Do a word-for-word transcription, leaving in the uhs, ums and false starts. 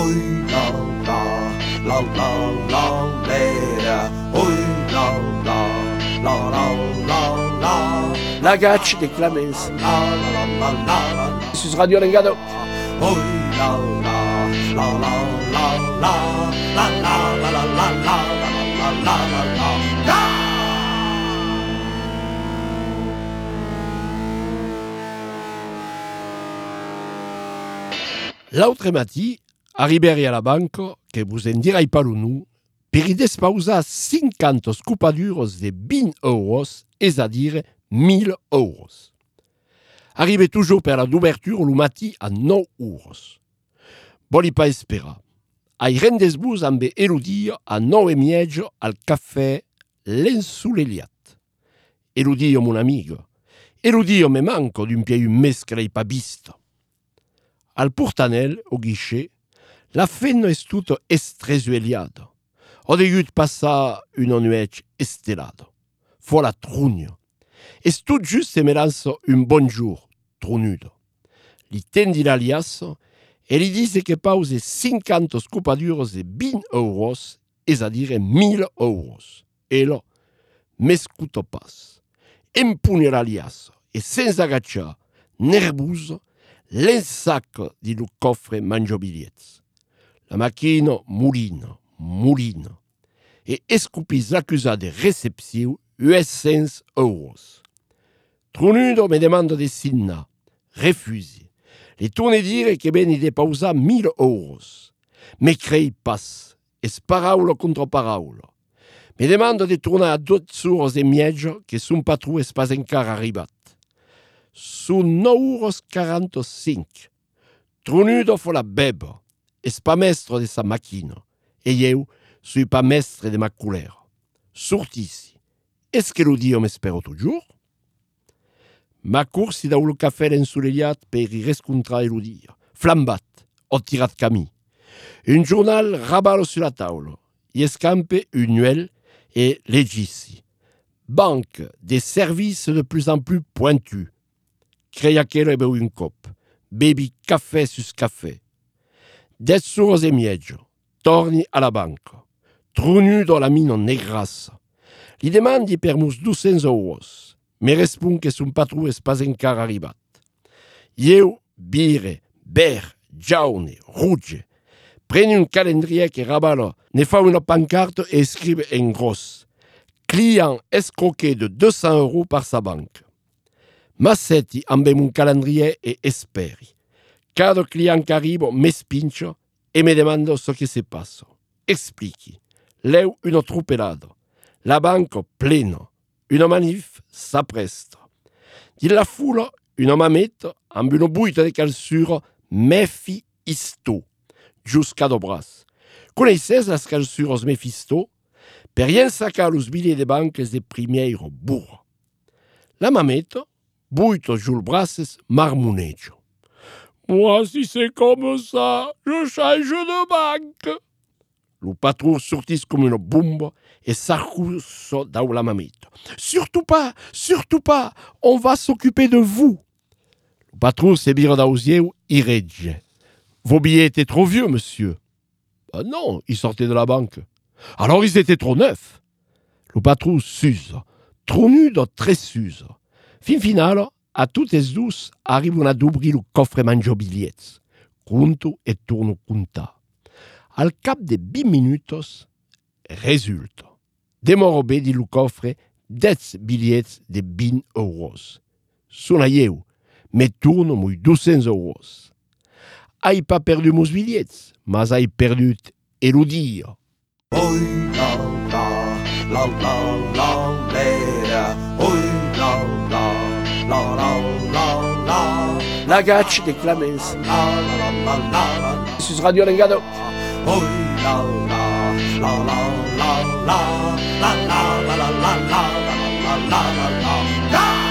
Oi la la, la la la la, oi la la, la la la la. La Gacci de Clemens, la la la la la. Sus Radio Lengado. Oi la la, la la la la, la la la la la la, la la la la la. L'altre matí, arribèrei a la banca, que vos en dirai pas nu, per i despausar cinquanta scupadures de vint euros, és a dire mil euros. Arribe toujours per la d'ouverture lo matí a nou euros. Voli pas esperar. Ai rendes-vos amb Eludia a nou e mietja al cafè L'Ensoleliat. Eludia, mon amiga. Eludia me manco d'un pieu mes que l'hai pas vista. Al portanel, au guichet, la fenna est toute estresueliada. Ho degut passar una nuet estelada. Fo la trugna. Es tot just se me lança un bonjour, trunuda. Li tendi l'aliassa e li dise que pause cinquanta scupadures de vint euros, és a dire mil euros. E là, m'escuta pas. Empugne l'aliassa e senza agacciar, nervosa, l'ensac di lo cofre mangiabiliets. La macchina mulina, mulina, e escupis l'accusa de recepció huit-cents euros. Trunudo me demanda de signar, refusi. Le tourne dire que beni de pausar mil euros. Me crei pas, es paraula contra paraula. Me demanda de tornar a dos horas e mietja que son patró es pas encara arribat. Son nou euros quaranta-cinc. Trunudo fo la beba. Es pas mestre de sa machina. E eu sui pas mestre de ma colère. Sortissi. Est-ce que l'odio m'espero toujours? Ma corsi da lo cafè L'Ensoleliat per i rescontrar Eludia. Flambat, ho tirat camí. Un journal rabalo sur la taula. I escampe un nuel et legissi. Banque des services de plus en plus pointus. Creia che ero ebeu un cop. Bevi cafè sus cafè. Dez horas e mietja. Torni a la banca. Trunudo la mino negrassa. Li demandi per mus duecents euros. Me respon que son patró es pas encara arribat. Eu, bire, ber, jaune, rouge. Preni un calendrier que rabala, ne fa una pancarte et escribe en gros. Client escroqué de deux cents euros par sa banque. Massetti amb un calendrier e esperi. Cada client che arrivo me spincha e me demanda ce che se passa. Explichi. Leu una truppelada. La banca plena. Una manif s'appresta. Di la foule, una mametta amb una buita de calçura Mephisto, jusqu'à do bras. Coneixes las calçures Mephisto? Per rien sacar los billets de banques de primeiro burra. La mametta, buita jul braces, marmoneja. Moi, si c'est comme ça, je change de banque. Le patron sortit comme une bombe et s'arroussa dans la mamette. Surtout pas, surtout pas, on va s'occuper de vous. Le patron se vire dans les yeux, il rage. Vos billets étaient trop vieux, monsieur. Ben non, ils sortaient de la banque. Alors ils étaient trop neufs. Le patron s'use, trop nu de très s'use. Fin final, a toutes les douces arrivano ad obrir le cofre mangiabiliets. Conto e torno contar. Al cap de vint minutos, resulta. Demoro bé di lo cofre dez bitllets de vint euros. Sona eu, me torno mui duecents euros. Ai pas perdu mos bitllets, mas ai perdut Eludia. Oi la la, la la la la, oi la la, la la la la. La Gacci de Clemens, la la la la la. Sus Radio Lengado. Oi la la, la la la la, la la la la la la, la la la la la.